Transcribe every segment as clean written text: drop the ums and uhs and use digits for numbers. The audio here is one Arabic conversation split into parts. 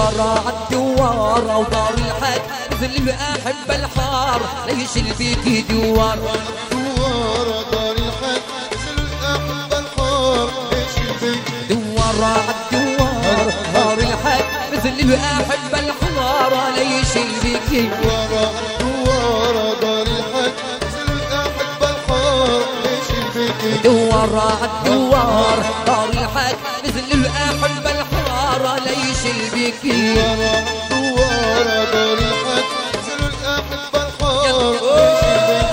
دوارة عالدوارة ودار الحق مثل الأحبة الحار ليش البيك دوارة دوارة دار الحق مثل الأحبة الحار ليش البيك دوارة عالدوارة دار الحق مثل الأحبة الحار ليش البيك دوارة دار الحق مثل الأحبة الحار ليش البيك دوارة عالدوارة دار الحق مثل الأحبة الحار ليش البيك دوارة دار الحق مثل الأحبة الحار ليش البيك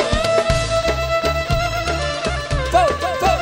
فوق فوق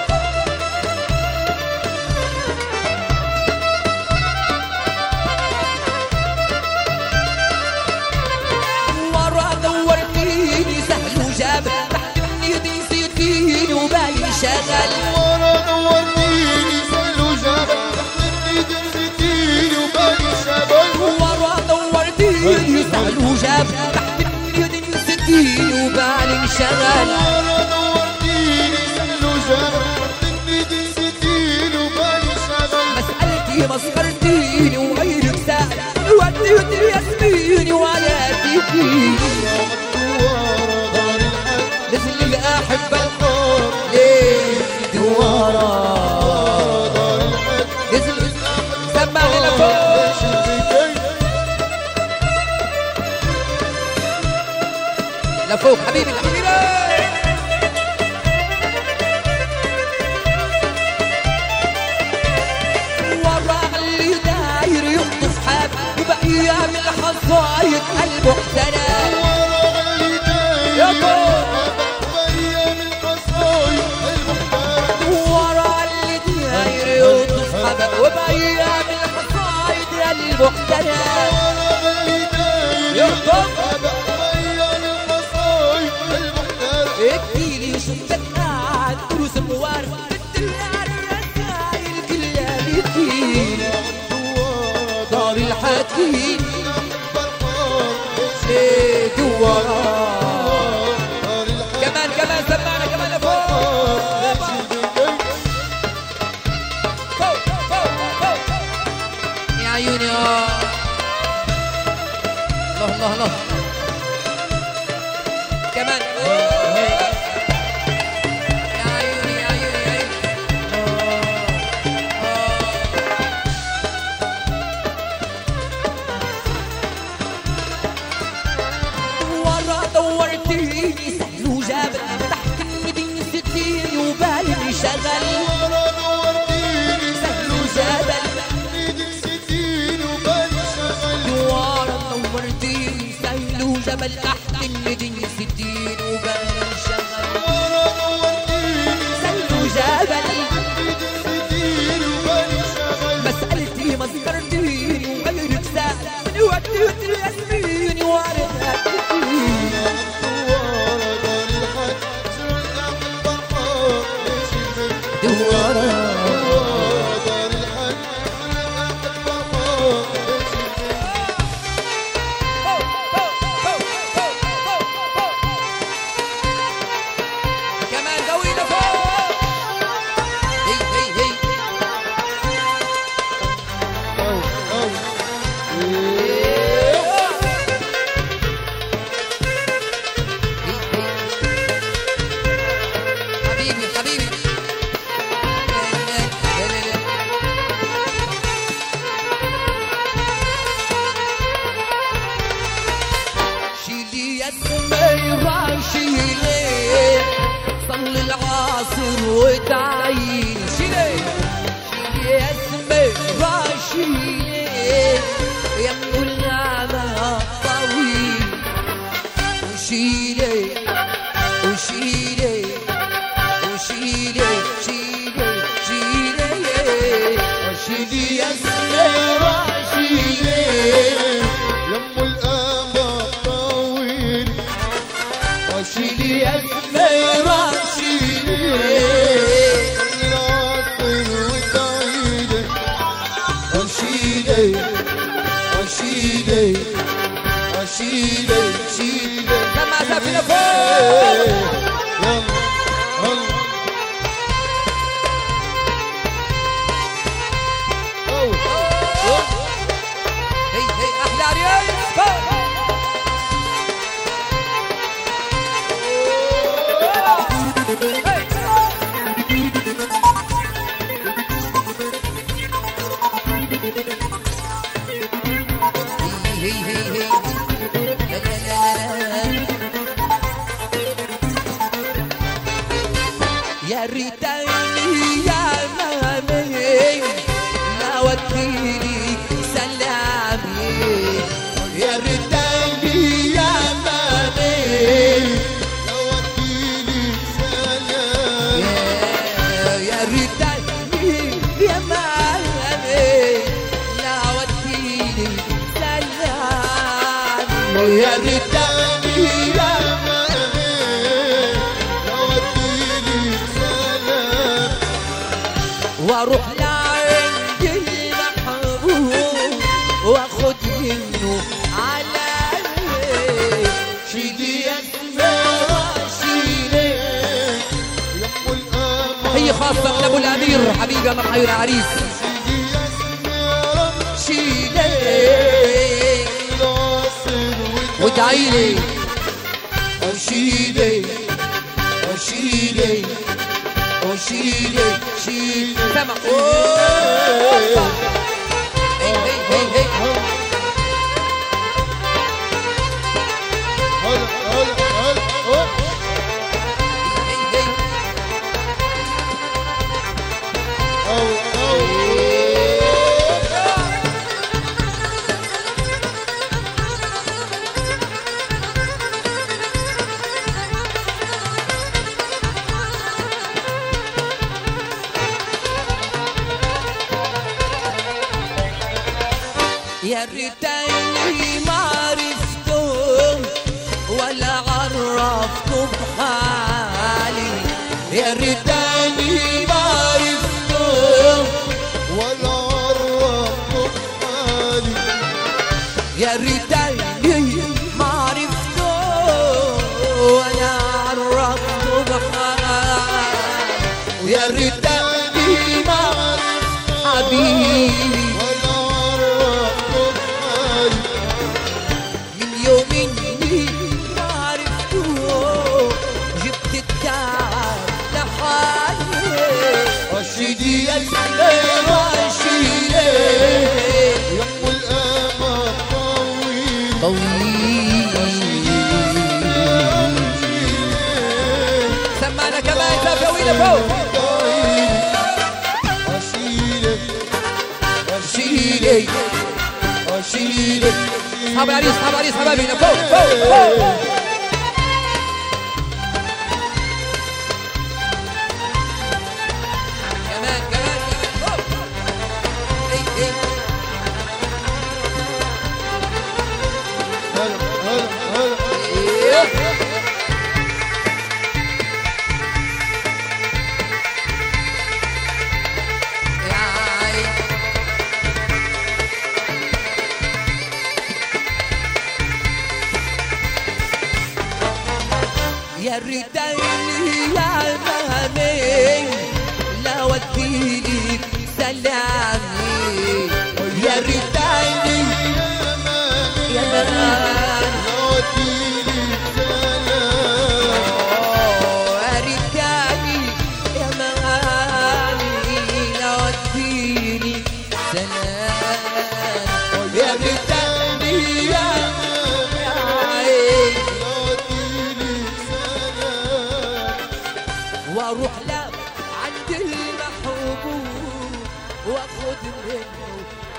ورا دورتيني سهل وجاب تحت من يدي نسيتيني وبالي شغل ورا دورتيني سهل وجاب تحت من يدي نسيتيني وبالي شغل ورا دورتيني سهل وجاب تحت من يدي نسيتيني وبالي انشغل ورا دورتيني سهل وجاب تحت من يدي نسيتيني وبالي شغل مسألتي مسخرتيني وغيرك سأل وديتي ياسميني ولا تيجيني دوارة دار الحق مثل الأحبة الحار ليه دوارة دار الحق مثل سمعني لفوق ليش البيك لفوق حبيبي حبيبي ورا اللي داير يخطف حاب وبأيام الحصايد قلبه احترام ورا اللي داير بأيام الحصايد المحترم ورا اللي داير يخطف حاب وبأيام الحصايد قلبه احترام ورا اللي داير يخطف بأيام الحصايد المحترم اكتيلي شفتك قاعد دروس موار بالدلال الرسايل كلها بيكيني دار الحكيم ايه دوارة كمان كمان سمعنا كمان لفوق فوق فوق فوق يا عيوني الله الله الله كمان يا عيوني يا عيوني يا عيوني ورا دورتيني سهل وجاب تحت ايدي نسيتيني وبالي شغل ورا دورتيني سهل وجاب ايدي نسيتيني وبالي شغل ورا دورتيني سهل وجبل تحت ايدي نسيتيني وبالي شغل ورا دورتيني سهل وجبل ايدي نسيتيني وبالي شغل مسألتي مسكرتيني وغيرك سأل من وديتي ياسميني وعرفها تكفيني دوارة دار الحق مثل الأحبة الحار ليش البيك دوارة دار الحق مثل الأحبة الحار ليش البيك كمان قوي لفوق هي هي هي أو أو حبيبي حبيبي شيلي يا سميرة شيلي صلي العصر وتعيني شيلي شيلي يا سميرة شيلي يا ابن النعمة طويل وشيلي وشيلي وشيلي شيلي شيلي وشيلي يا سميرة شيلي يم الآباء طويل شيلي يا سميرة شيلي العصر وتعيد وشيلي وشيلي وشيلي شيلي سمع سفينة فوق هي هي هي هي لا لا لا لا. يا ريتني يا مامي لا وديني سلامي. يا ريتني يا مامي لو وديني سلام. يا ريتني يا مامي لا وديني سلامي. يا ريتني يا واروح لعند المحبوب واخد منه على شيدي يا شيدي يا ام الامل. هي خاصة لابو الامير حبيبي الله يحيي العريس. شيدي يا سميرة شيلي ناصر وادعيلي شيلي شيلي شيلي شيلي سمع. هي هي هي هي هلا هلا هلا هي هي او يا ريتني ما عرفتم ولا عرفتم بحالي. يا ريتني ما عرفتم ولا عرفتم حالي. يا ريتني ما عرفتم ولا عرفتم بحالي. يا ريتني ما عرفتم حبيبي شيدي يا سميرة شيدي يا ام الامل طويل طويل. سمعنا كمان زفاويل فوق. شيدي شيلي شيلي اصحاب العريس اصحاب العريس حبايبنا فوق فوق فوق. كمان كمان فوق. هي هي هلا هلا هلا يا ريتني يا مامي لا وديني سلامي. يا ريتني يا مامي لو وديني سلام. يا ريتني يا مامي لا وديني سلام. يا ريتني يا واروح له عند المحبوب واخذ منه